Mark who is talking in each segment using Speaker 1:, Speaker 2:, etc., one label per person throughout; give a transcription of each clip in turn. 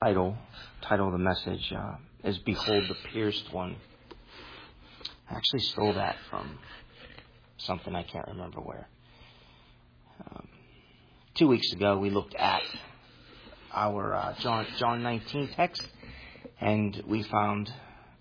Speaker 1: Title of the message is Behold the Pierced One. I actually stole that from something I can't remember where. 2 weeks ago we looked at our John 19 text, and we found,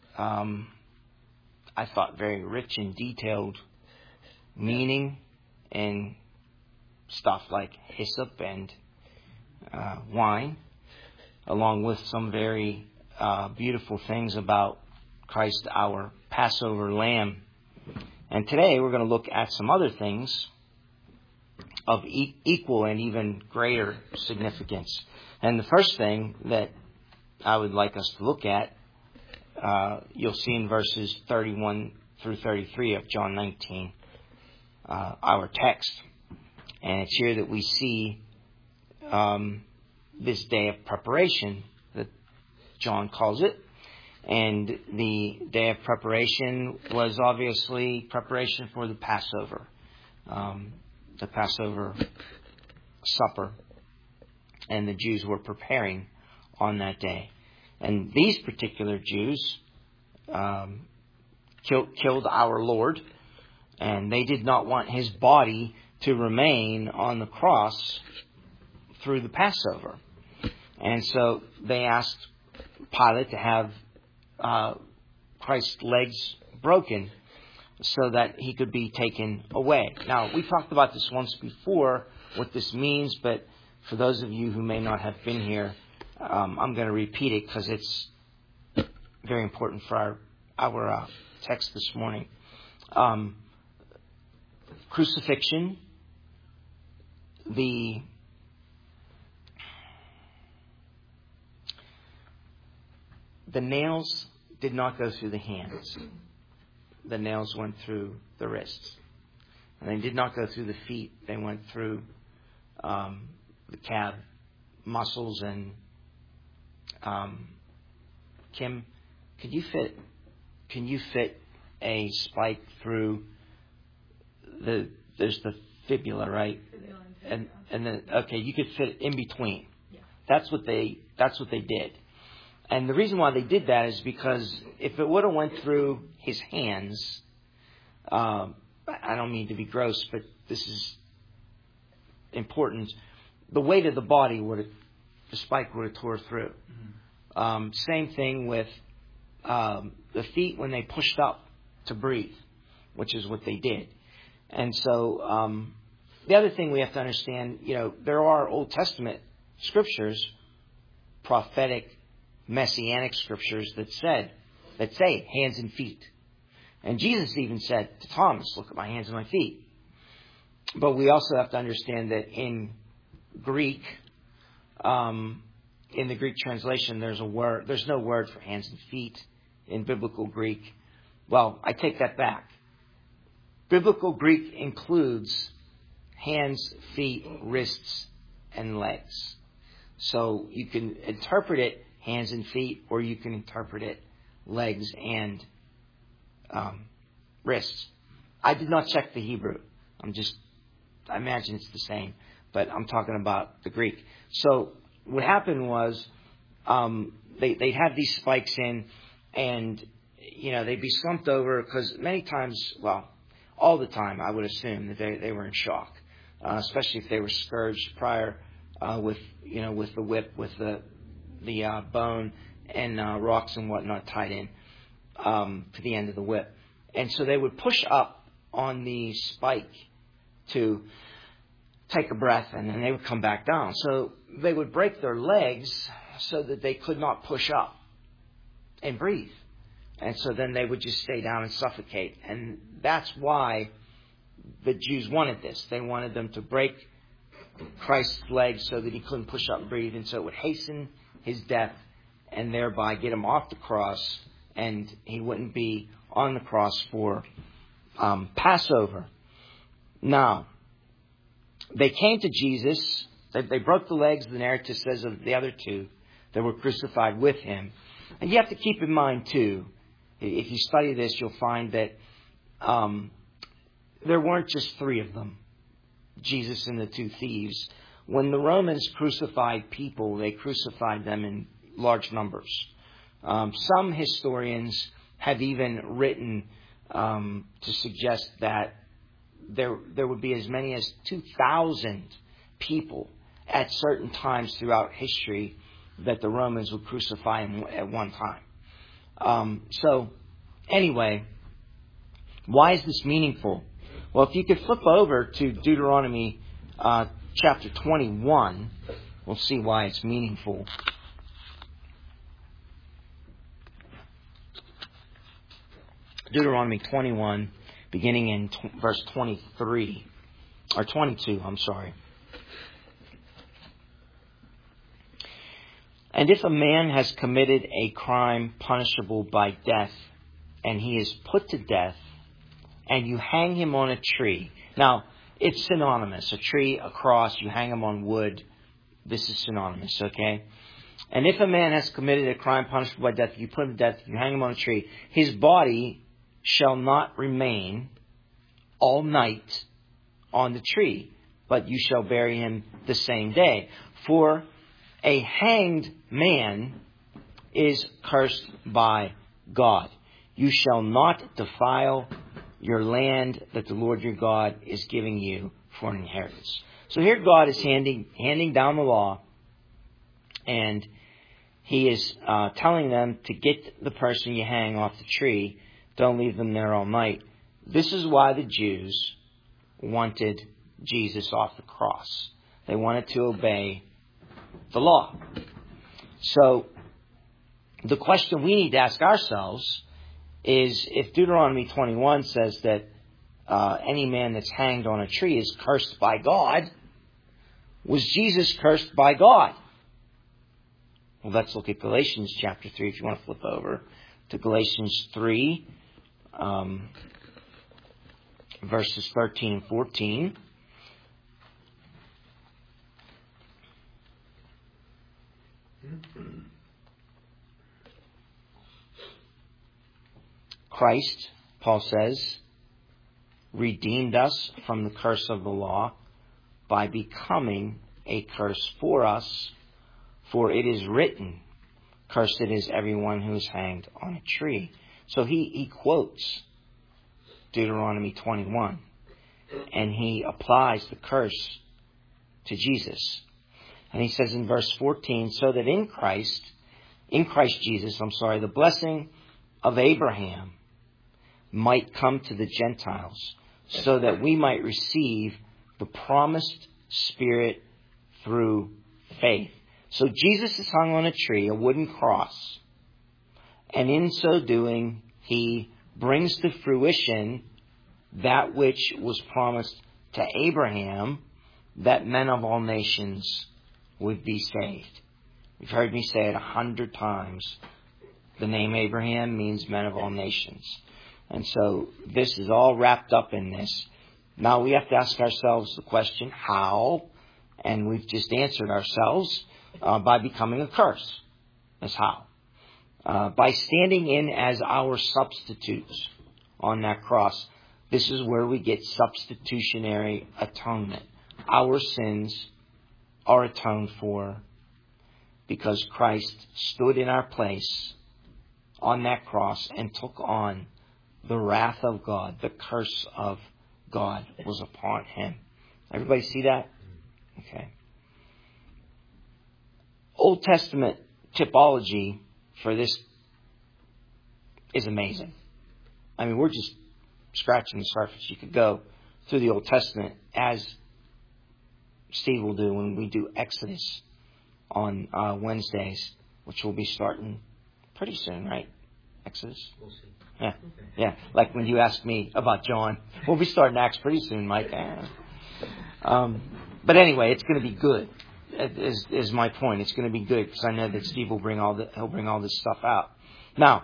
Speaker 1: I thought, very rich and detailed meaning in stuff like hyssop and wine, along with some very beautiful things about Christ, our Passover Lamb. And today we're going to look at some other things of equal and even greater significance. And the first thing that I would like us to look at, you'll see in verses 31 through 33 of John 19, our text. And it's here that we see this day of preparation that John calls it. And the day of preparation was obviously preparation for the Passover supper. And the Jews were preparing on that day. And these particular Jews killed our Lord, and they did not want his body to remain on the cross through the Passover. And so they asked Pilate to have Christ's legs broken so that he could be taken away. Now, we talked about this once before, what this means, but for those of you who may not have been here, I'm going to repeat it because it's very important for our text this morning. Crucifixion, the nails did not go through the hands. The nails went through the wrists. And they did not go through the feet. They went through the calf muscles. And Kim, can you fit a spike through there's the fibula, right? And then you could fit it in between. Yeah. That's what they did. And the reason why they did that is because if it would have went through his hands, I don't mean to be gross, but this is important. The weight of the body the spike would have tore through. Mm-hmm. Same thing with the feet when they pushed up to breathe, which is what they did. And so the other thing we have to understand, there are Old Testament scriptures, prophetic, messianic scriptures that say hands and feet. And Jesus even said to Thomas, look at my hands and my feet. But we also have to understand that in Greek, in the Greek translation, there's no word for hands and feet in biblical Greek. Well, I take that back. Biblical Greek includes hands, feet, wrists, and legs. So you can interpret it hands and feet, or you can interpret it legs and wrists. I did not check the Hebrew. I imagine it's the same, but I'm talking about the Greek. So what happened was they'd have these spikes in, and they'd be slumped over because many times, all the time, I would assume that they were in shock, especially if they were scourged prior with the whip, with the bone and rocks and whatnot tied in to the end of the whip. And so they would push up on the spike to take a breath, and then they would come back down. So they would break their legs so that they could not push up and breathe. And so then they would just stay down and suffocate. And that's why the Jews wanted this. They wanted them to break Christ's legs so that he couldn't push up and breathe. And so it would hasten his death and thereby get him off the cross, and he wouldn't be on the cross for Passover. Now, they came to Jesus. They broke the legs, the narrative says, of the other two that were crucified with him. And you have to keep in mind, too, if you study this, you'll find that there weren't just three of them, Jesus and the two thieves. When the Romans crucified people, they crucified them in large numbers. Some historians have even written to suggest that there would be as many as 2,000 people at certain times throughout history that the Romans would crucify at one time. So, anyway, why is this meaningful? Well, if you could flip over to Deuteronomy chapter 21, we'll see why it's meaningful. Deuteronomy 21, beginning in verse 23, or 22, I'm sorry. And if a man has committed a crime punishable by death, and he is put to death, and you hang him on a tree. Now, it's synonymous. A tree, a cross, you hang him on wood. This is synonymous, okay? And if a man has committed a crime punishable by death, you put him to death, you hang him on a tree, his body shall not remain all night on the tree, but you shall bury him the same day. For a hanged man is cursed by God. You shall not defile your land that the Lord your God is giving you for an inheritance. So here God is handing down the law, and He is telling them to get the person you hang off the tree. Don't leave them there all night. This is why the Jews wanted Jesus off the cross. They wanted to obey the law. So the question we need to ask ourselves is, if Deuteronomy 21 says that any man that's hanged on a tree is cursed by God, was Jesus cursed by God? Well, let's look at Galatians chapter 3, if you want to flip over to Galatians 3, verses 13 and 14. Christ, Paul says, redeemed us from the curse of the law by becoming a curse for us. For it is written, cursed is everyone who is hanged on a tree. So he quotes Deuteronomy 21, and he applies the curse to Jesus. And he says in verse 14, so that in Christ Jesus, the blessing of Abraham might come to the Gentiles, so that we might receive the promised Spirit through faith. So Jesus is hung on a tree, a wooden cross, and in so doing, He brings to fruition that which was promised to Abraham, that men of all nations would be saved. You've heard me say it 100 times. The name Abraham means men of all nations. And so this is all wrapped up in this. Now we have to ask ourselves the question, how? And we've just answered ourselves by becoming a curse. That's how. By standing in as our substitutes on that cross. This is where we get substitutionary atonement. Our sins are atoned for because Christ stood in our place on that cross and took on the wrath of God. The curse of God was upon Him. Everybody see that? Okay. Old Testament typology for this is amazing. I mean, we're just scratching the surface. You could go through the Old Testament, as Steve will do when we do Exodus on Wednesdays, which will be starting pretty soon, right? Exodus?
Speaker 2: We'll see.
Speaker 1: Yeah.
Speaker 2: Okay.
Speaker 1: Yeah. Like when you asked me about John. We'll be starting Acts pretty soon, Mike. But anyway, it's going to be good. Is my point. It's going to be good because I know that Steve will bring all this stuff out. Now,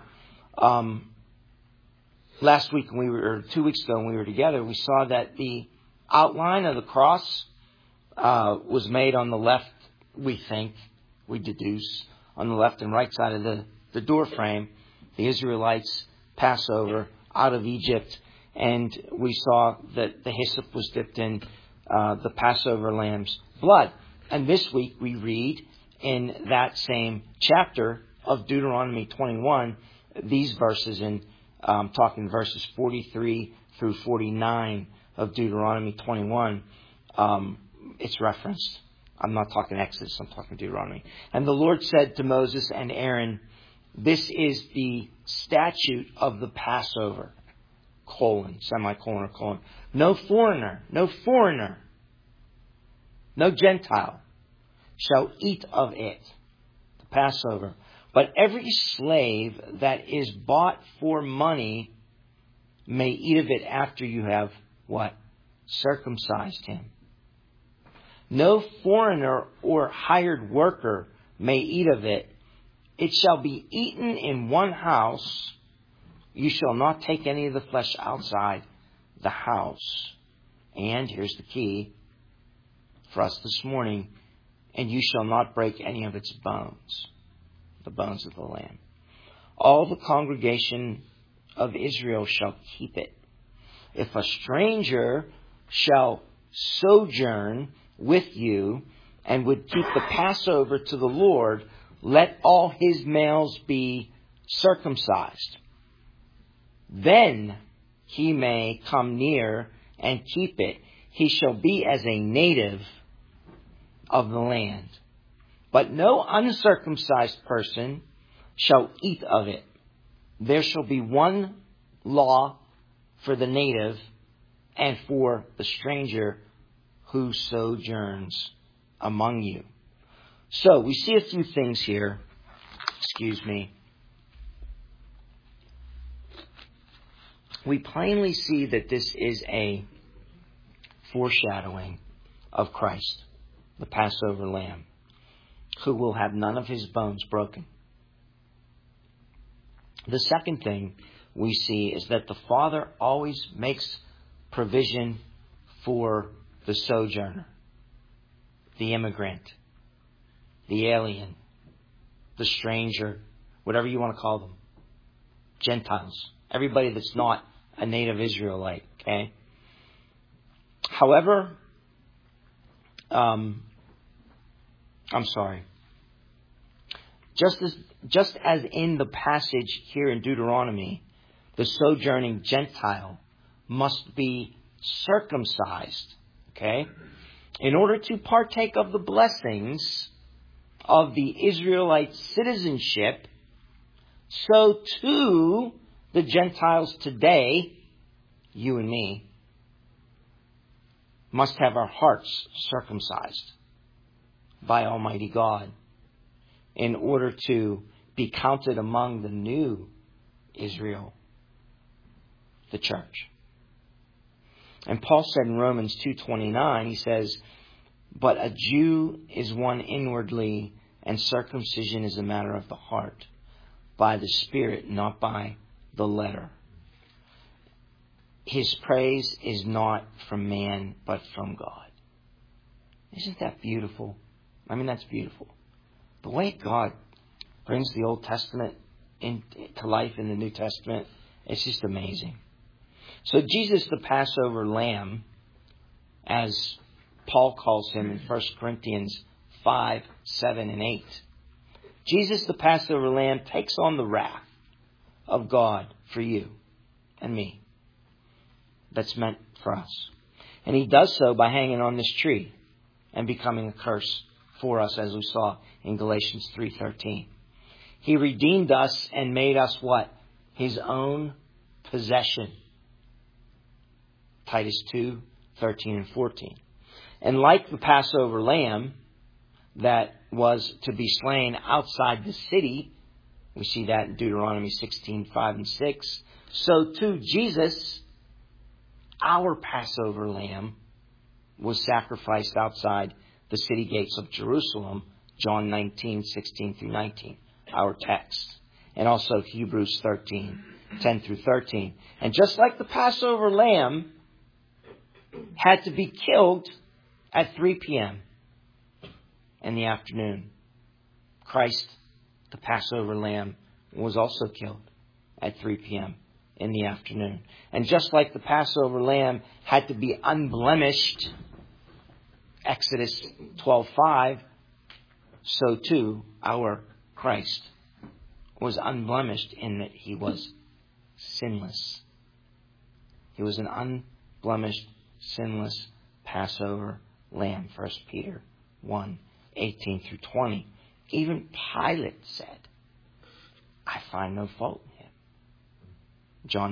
Speaker 1: last week or 2 weeks ago when we were together, we saw that the outline of the cross was made on the left. We deduce on the left and right side of the door frame. The Israelites Passover out of Egypt, and we saw that the hyssop was dipped in the Passover lamb's blood. And this week we read in that same chapter of Deuteronomy 21, these verses, and talking verses 43 through 49 of Deuteronomy 21, it's referenced. I'm not talking Exodus, I'm talking Deuteronomy. And the Lord said to Moses and Aaron, this is the statute of the Passover, semicolon or colon. No foreigner, no Gentile shall eat of it, the Passover. But every slave that is bought for money may eat of it after you have, what? Circumcised him. No foreigner or hired worker may eat of it. It shall be eaten in one house. You shall not take any of the flesh outside the house. And here's the key for us this morning. And you shall not break any of its bones, the bones of the lamb. All the congregation of Israel shall keep it. If a stranger shall sojourn with you and would keep the Passover to the Lord, let all his males be circumcised. Then he may come near and keep it. He shall be as a native of the land. But no uncircumcised person shall eat of it. There shall be one law for the native and for the stranger who sojourns among you. So we see a few things here. We plainly see that this is a foreshadowing of Christ, the Passover lamb, who will have none of his bones broken. The second thing we see is that the Father always makes provision for the sojourner, the immigrant, the alien, the stranger, whatever you want to call them, Gentiles, everybody that's not a native Israelite, okay? However, just as in the passage here in Deuteronomy, the sojourning Gentile must be circumcised, okay, in order to partake of the blessings of the Israelite citizenship, so too the Gentiles today, you and me, must have our hearts circumcised by Almighty God in order to be counted among the new Israel, the church. And Paul said in Romans 2:29, he says, but a Jew is one inwardly, and circumcision is a matter of the heart, by the Spirit, not by the letter. His praise is not from man, but from God. Isn't that beautiful? I mean, that's beautiful. The way God brings the Old Testament into life in the New Testament, it's just amazing. So Jesus, the Passover lamb, as Paul calls him in 1 Corinthians 5, 7, and 8. Jesus, the Passover lamb, takes on the wrath of God for you and me. That's meant for us. And he does so by hanging on this tree and becoming a curse for us, as we saw in Galatians 3:13. He redeemed us and made us what? His own possession. Titus 2:13 and 14. And like the Passover lamb that was to be slain outside the city, we see that in Deuteronomy 16:5 and 6, so too Jesus, our Passover lamb, was sacrificed outside the city gates of Jerusalem, John 19:16 through 19, our text. And also Hebrews 13:10 through 13. And just like the Passover lamb had to be killed at 3 p.m. in the afternoon, Christ, the Passover lamb, was also killed at 3 p.m. in the afternoon. And just like the Passover lamb had to be unblemished, Exodus 12:5, so too our Christ was unblemished in that he was sinless. He was an unblemished, sinless Passover lamb. 1 Peter 1:18-20. Even Pilate said, I find no fault in him. John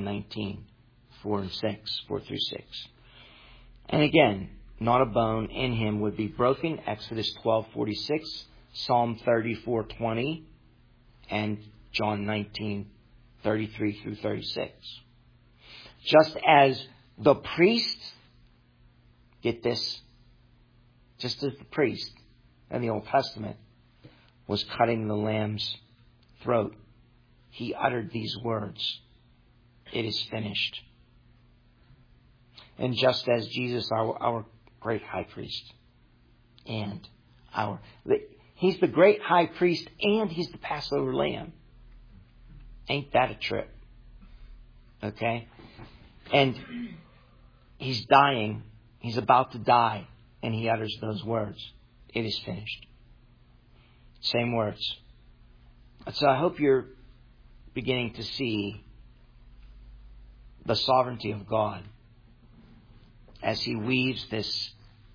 Speaker 1: 19:4-6. And again, not a bone in him would be broken. Exodus 12:46, Psalm 34:20, and John 19:33-36. Just as the priest, get this, just as the priest in the Old Testament was cutting the lamb's throat, he uttered these words, it is finished. And just as Jesus, our great high priest, he's the great high priest and he's the Passover lamb. Ain't that a trip? Okay? And he's dying. He's about to die. And he utters those words. It is finished. Same words. So I hope you're beginning to see the sovereignty of God as he weaves this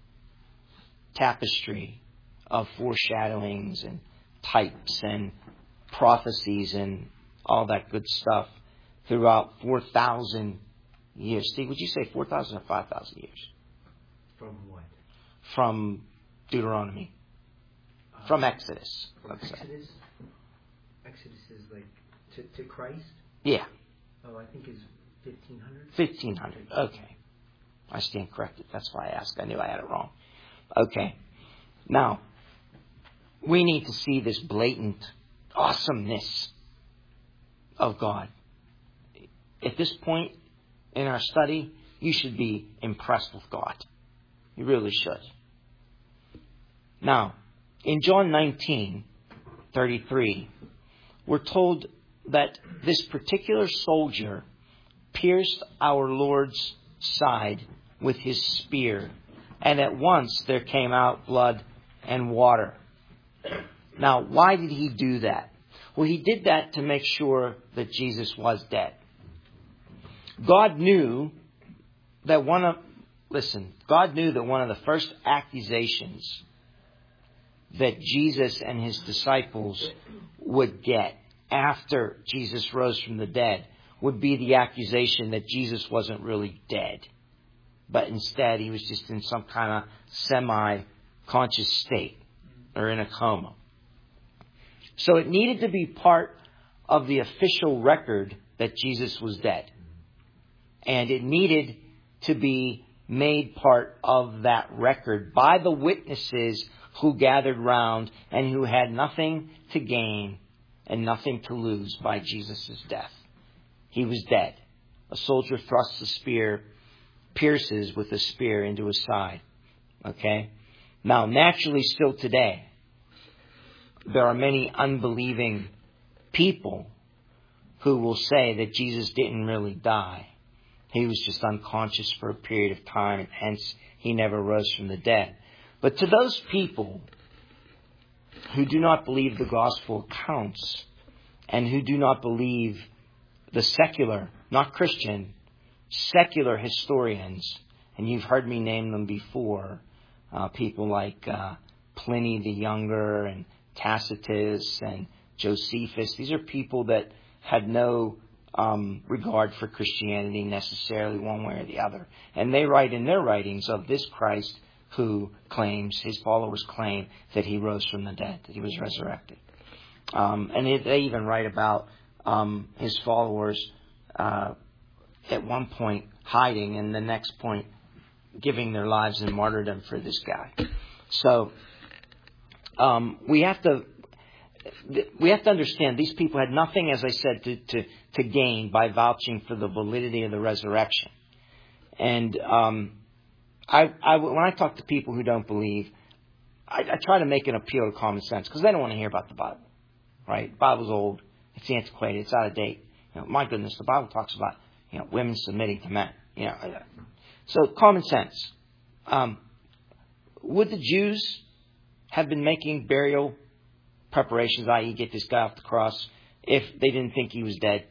Speaker 1: tapestry of foreshadowings and types and prophecies and all that good stuff throughout 4,000 years. Steve, would you say 4,000 or 5,000 years?
Speaker 2: From what?
Speaker 1: From Deuteronomy. From Exodus.
Speaker 2: From Exodus? Exodus is like to Christ?
Speaker 1: Yeah.
Speaker 2: Oh, I think it's 1,500?
Speaker 1: 1,500. Okay. I stand corrected. That's why I asked. I knew I had it wrong. Okay. Now, we need to see this blatant awesomeness of God. At this point in our study, you should be impressed with God. You really should. Now, in John 19:33, we're told that this particular soldier pierced our Lord's side with his spear, and at once there came out blood and water. Now, why did he do that? Well, he did that to make sure that Jesus was dead. God knew that one of the first accusations that Jesus and his disciples would get after Jesus rose from the dead would be the accusation that Jesus wasn't really dead, but instead he was just in some kind of semi-conscious state or in a coma. So it needed to be part of the official record that Jesus was dead. And it needed to be made part of that record by the witnesses who gathered round and who had nothing to gain and nothing to lose by Jesus' death. He was dead. A soldier thrusts a spear, pierces with a spear into his side. Okay? Now, naturally, still today, there are many unbelieving people who will say that Jesus didn't really die. He was just unconscious for a period of time, and hence he never rose from the dead. But to those people who do not believe the gospel accounts and who do not believe the secular, not Christian, secular historians, and you've heard me name them before, people like Pliny the Younger and Tacitus and Josephus. These are people that had no regard for Christianity necessarily one way or the other. And they write in their writings of this Christ who claims, his followers claim, that he rose from the dead, that he was resurrected. And they even write about his followers at one point hiding and the next point giving their lives in martyrdom for this guy. So we have to understand these people had nothing, as I said, to gain by vouching for the validity of the resurrection. And when I talk to people who don't believe, I try to make an appeal to common sense because they don't want to hear about the Bible, right? The Bible's old, it's antiquated, it's out of date. My goodness, the Bible talks about women submitting to men. So common sense. Would the Jews have been making burial preparations, i.e. get this guy off the cross, if they didn't think he was dead?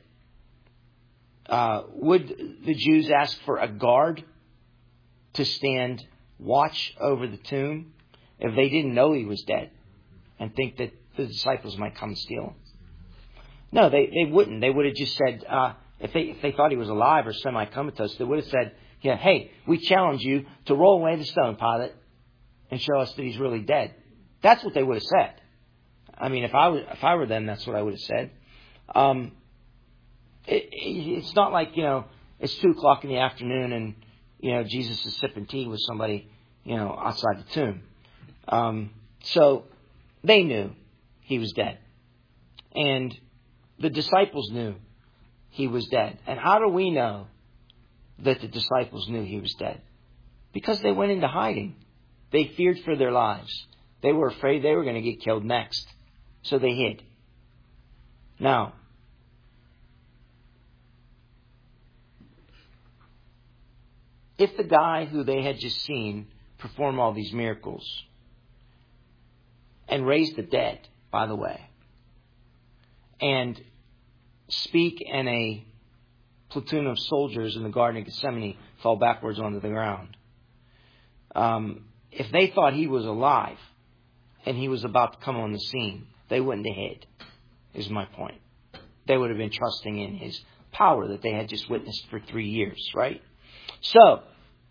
Speaker 1: Would the Jews ask for a guard to stand watch over the tomb if they didn't know he was dead and think that the disciples might come steal him? No, they wouldn't. They would have just said, if they thought he was alive or semi-comatose, they would have said, yeah, hey, we challenge you to roll away the stone, Pilate, and show us that he's really dead. That's what they would have said. I mean, if I were them, that's what I would have said. It's not like, it's 2:00 in the afternoon and, Jesus is sipping tea with somebody, outside the tomb. So they knew he was dead. And the disciples knew he was dead. And how do we know that the disciples knew he was dead? Because they went into hiding. They feared for their lives. They were afraid they were going to get killed next. So they hid. Now, if the guy who they had just seen perform all these miracles and raise the dead, by the way, and speak and a platoon of soldiers in the Garden of Gethsemane fall backwards onto the ground, if they thought he was alive and he was about to come on the scene, they wouldn't have hid, is my point. They would have been trusting in his power that they had just witnessed for 3 years, right? So,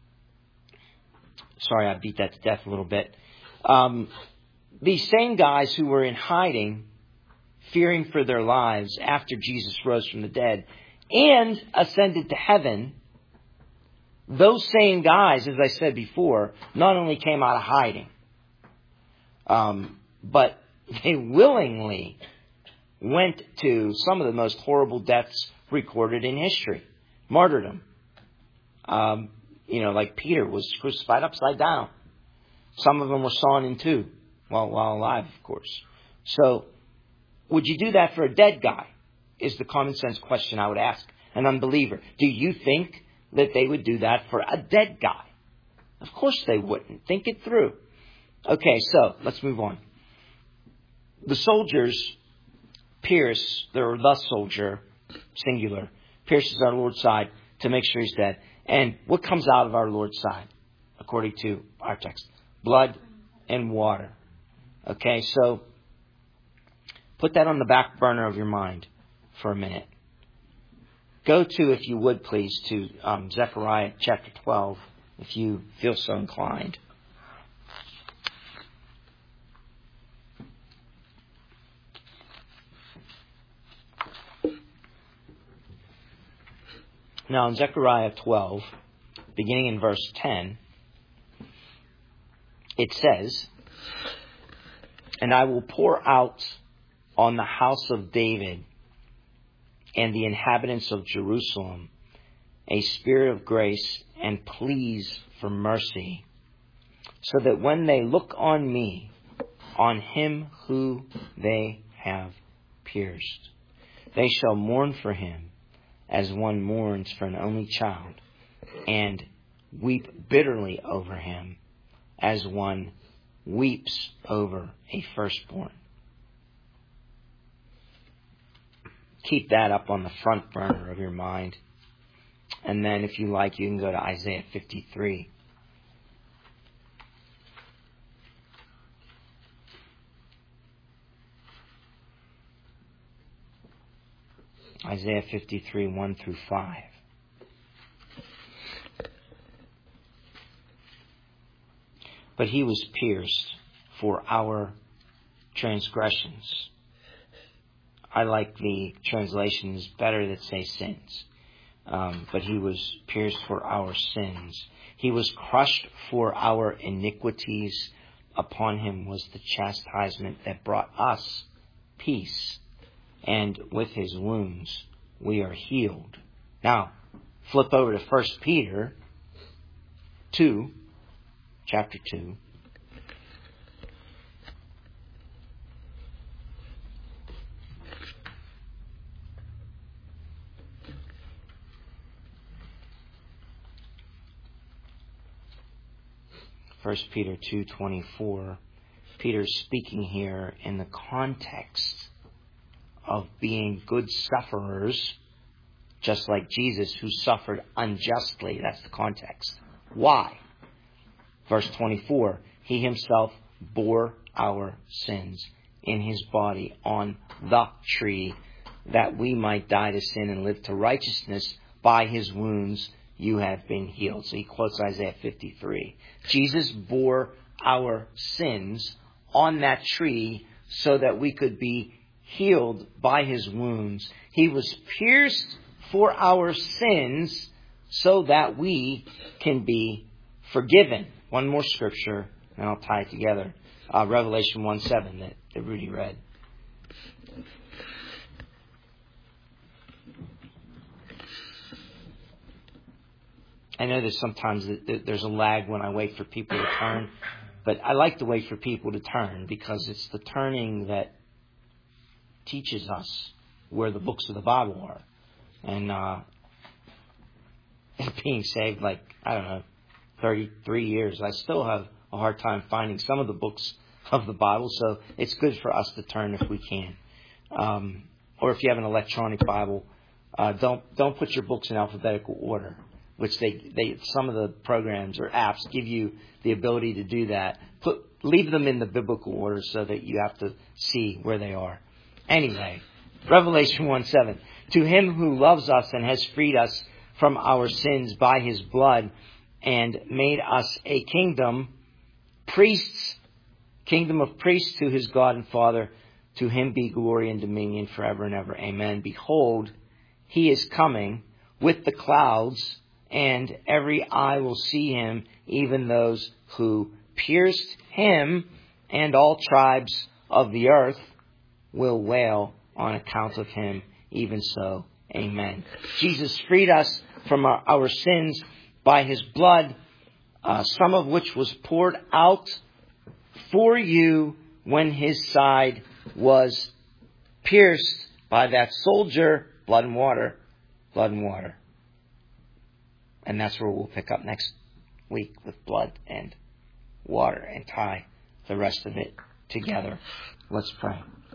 Speaker 1: sorry I beat that to death a little bit. These same guys who were in hiding, fearing for their lives after Jesus rose from the dead and ascended to heaven, those same guys, as I said before, not only came out of hiding, but they willingly went to some of the most horrible deaths recorded in history. Martyrdom. Like Peter was crucified upside down. Some of them were sawn in two while alive, of course. So, would you do that for a dead guy? Is the common sense question I would ask an unbeliever. Do you think that they would do that for a dead guy? Of course they wouldn't. Think it through. Okay, so let's move on. The soldiers pierce, the soldier, singular, pierces our Lord's side to make sure he's dead. And what comes out of our Lord's side, according to our text? Blood and water. Okay, so put that on the back burner of your mind for a minute. Go to, if you would please, to Zechariah chapter 12, if you feel so inclined. Now in Zechariah 12, beginning in verse 10, it says, "And I will pour out on the house of David and the inhabitants of Jerusalem a spirit of grace and pleas for mercy, so that when they look on me, on him who they have pierced, they shall mourn for him as one mourns for an only child, and weep bitterly over him as one weeps over a firstborn." Keep that up on the front burner of your mind. And then, if you like, you can go to Isaiah 53. Isaiah 53, 1 through 5. "But he was pierced for our transgressions." I like the translations better that say sins. But he was pierced for our sins. He was crushed for our iniquities. Upon him was the chastisement that brought us peace. And with his wounds we are healed. Now, flip over to 1 Peter 2, chapter 2. First Peter 2:24. Peter's speaking here in the context of being good sufferers, just like Jesus, who suffered unjustly. That's the context. Why? Verse 24, He Himself bore our sins in His body on the tree, that we might die to sin and live to righteousness. By His wounds you have been healed. So he quotes Isaiah 53. Jesus bore our sins on that tree so that we could be healed by His wounds. He was pierced for our sins so that we can be forgiven. One more scripture, and I'll tie it together. Revelation 1:7 that Rudy read. I know that sometimes there's a lag when I wait for people to turn, but I like to wait for people to turn because it's the turning that teaches us where the books of the Bible are. And being saved, 33 years, I still have a hard time finding some of the books of the Bible, so it's good for us to turn if we can. Or if you have an electronic Bible, don't put your books in alphabetical order, which they some of the programs or apps give you the ability to do that. Leave them in the biblical order so that you have to see where they are. Anyway, Revelation 1:7. To Him who loves us and has freed us from our sins by His blood and made us a kingdom of priests to His God and Father, to Him be glory and dominion forever and ever. Amen. Behold, He is coming with the clouds, and every eye will see Him, even those who pierced Him, and all tribes of the earth will wail on account of Him. Even so, amen. Jesus freed us from our sins by His blood, some of which was poured out for you when His side was pierced by that soldier. Blood and water. Blood and water. And that's where we'll pick up next week with blood and water and tie the rest of it together. Let's pray.